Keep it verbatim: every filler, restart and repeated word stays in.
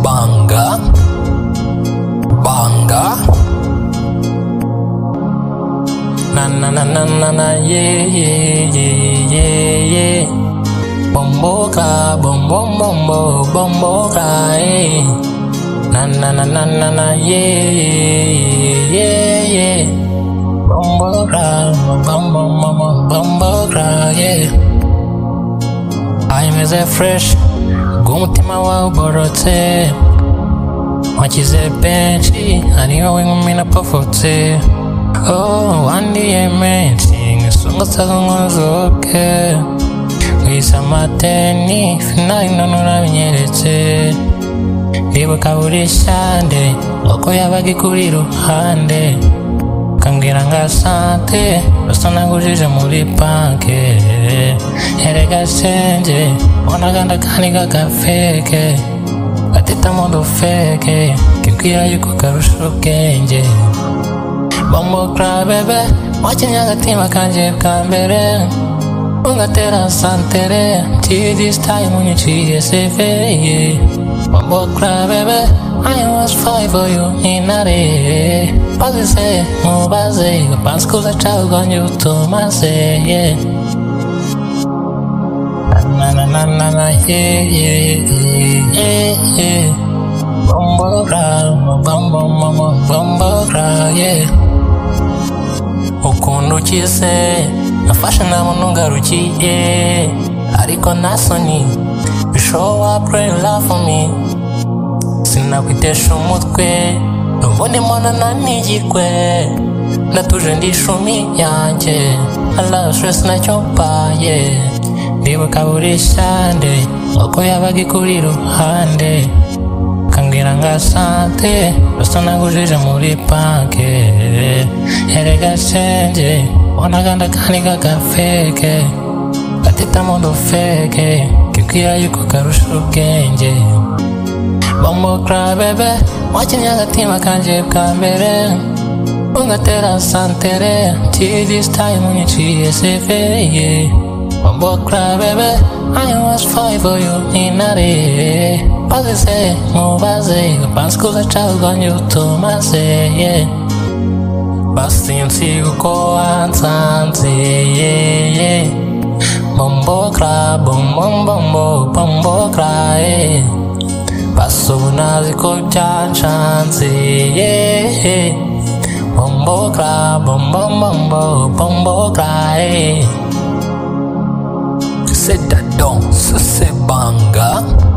banga, banga. Na na na na na na yeah yeah yeah yeah yeah. Bomboka, bom bom bombo, bomboka eh. Na na na na na na yeah yeah yeah yeah. Bomboka, bom bom bom bomboka yeah. I'm as a fresh, gumutima wa uborote. Wachize benchi, ariyo wingumina pofotse. Oh, wandi ementi, ngisunga sakungozoke. Wisa mateni, fina inonura binyeretse. Ndibuka buri shande, loko yabagi kuri ruhande. Kambwira nga sante, basa nagujije muri banke. Erega senje, wanaganda kani kagafeke. Gatita mondo feke, kibwira yuko karusha ubwenge. Bomboka bebe, wachinya agatima kanje bwa mbere. Ungatera santere, till this time unyiciye sefeye. Bomboka bebe, I was five for you inare. Baze se, mubaze, panskuza chaugo nyuto mase, yeah. Na na na na na yeah yeah yeah yeah yeah. Bomboka, bom bom bom bomboka yeah. Ukuntu ukise nafashe nta muntu ungarukiye, ariko nta soni you show up real love for me. Sinakwitesha umutwe nubundi mbona nanigirwe, ndatuje ndi ishumi yanjye Allah stress nacyo mbaye. Ndibuka buri shande uko yabaga kuri ruhande, kambwira nga sante basa nagujije muri banke. Erega senje wanaganda kani kagafeke, gatita mondo feke, kibwira yuko karusha ubwenge. Bomboka bebe, wachinya agatima kanje bwa mbere. Ungatera santere, till this time unyiciye sefeye. Bomboka bebe, I was five for you inare. Baze se, mubaze, panskuza chaugo nyuto mase, yeah. Basi nsigo ko ansanze, yeah, yeah. Bomboka, bom bom bombo, bomboka, eh. Baso unazi ko byanshanze, yeah. Bomboka, bom bom bombo, bomboka, eh. C'est dadon, c'est banga.